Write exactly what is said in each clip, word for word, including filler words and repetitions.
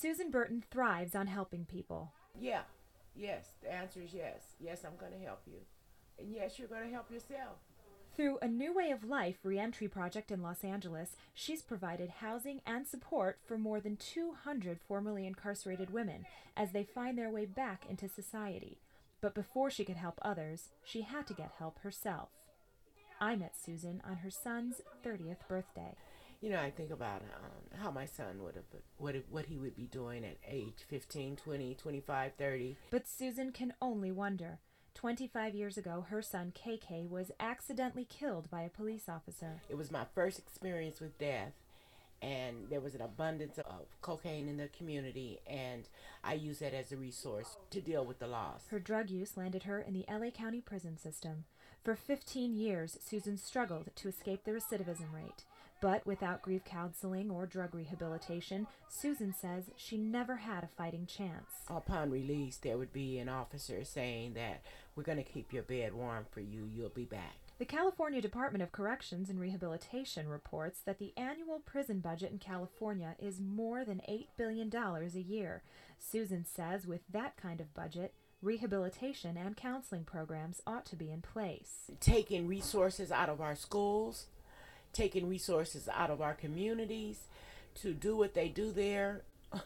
Susan Burton thrives on helping people. Yeah, yes, the answer is yes. Yes, I'm going to help you. And yes, you're going to help yourself. Through a New Way of Life reentry project in Los Angeles, she's provided housing and support for more than two hundred formerly incarcerated women as they find their way back into society. But before she could help others, she had to get help herself. I met Susan on her son's thirtieth birthday. You know, I think about um, how my son would have, what, what he would be doing at age fifteen, twenty, twenty-five, thirty. But Susan can only wonder. twenty-five years ago, her son K K was accidentally killed by a police officer. It was my first experience with death, and there was an abundance of cocaine in the community, and I used that as a resource to deal with the loss. Her drug use landed her in the L A County prison system. For fifteen years, Susan struggled to escape the recidivism rate. But without grief counseling or drug rehabilitation, Susan says she never had a fighting chance. Upon release, there would be an officer saying that we're going to keep your bed warm for you, you'll be back. The California Department of Corrections and Rehabilitation reports that the annual prison budget in California is more than eight billion dollars a year. Susan says with that kind of budget, rehabilitation and counseling programs ought to be in place. Taking resources out of our schools, taking resources out of our communities to do what they do there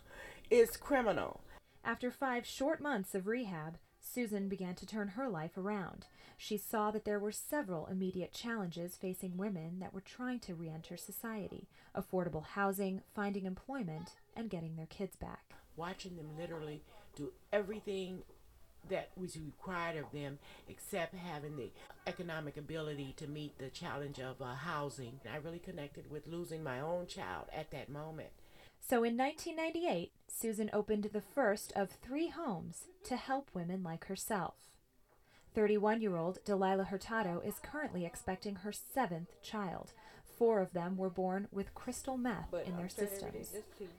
is criminal. After five short months of rehab, Susan began to turn her life around. She saw that there were several immediate challenges facing women that were trying to re-enter society: affordable housing, finding employment, and getting their kids back. Watching them literally do everything that was required of them except having the economic ability to meet the challenge of uh, housing. I really connected with losing my own child at that moment. So in nineteen ninety-eight, Susan opened the first of three homes to help women like herself. thirty-one-year-old Delilah Hurtado is currently expecting her seventh child. Four of them were born with crystal meth but in I'm their systems.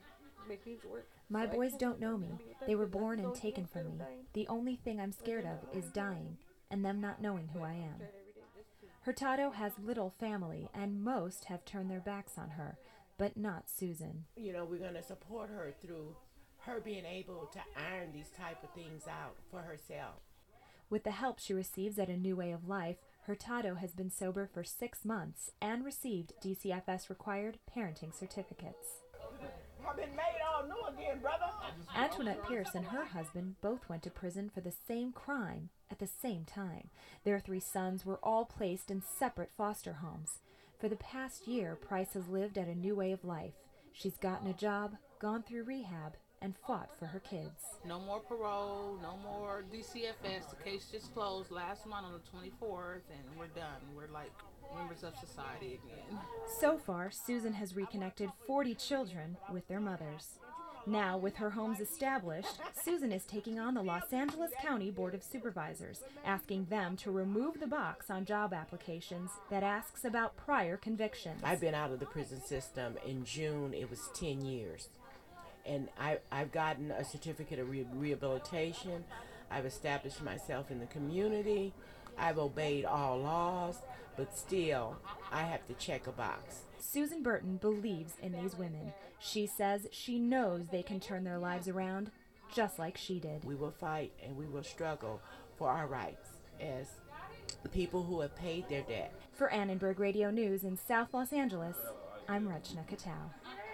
Work, My so boys don't know me. They were I born and don't taken do from me. everything. The only thing I'm scared of is dying and them not knowing who I am. Hurtado has little family, and most have turned their backs on her, but not Susan. You know, we're going to support her through her being able to iron these type of things out for herself. With the help she receives at A New Way of Life, Hurtado has been sober for six months and received D C F S-required parenting certificates. I've been made all new again, brother. Antoinette Pierce and her husband both went to prison for the same crime at the same time. Their three sons were all placed in separate foster homes. For the past year, Price has lived at A New Way of Life. She's gotten a job, gone through rehab, and fought for her kids. No more parole, no more D C F S. The case just closed last month on the twenty-fourth, and we're done. We're like members of society again. So far, Susan has reconnected forty children with their mothers. Now, with her homes established, Susan is taking on the Los Angeles County Board of Supervisors, asking them to remove the box on job applications that asks about prior convictions. I've been out of the prison system in June. It was ten years. And I, I've gotten a certificate of re- rehabilitation. I've established myself in the community. I've obeyed all laws, but still, I have to check a box. Susan Burton believes in these women. She says she knows they can turn their lives around just like she did. We will fight and we will struggle for our rights as people who have paid their debt. For Annenberg Radio News in South Los Angeles, I'm Rachna Katal.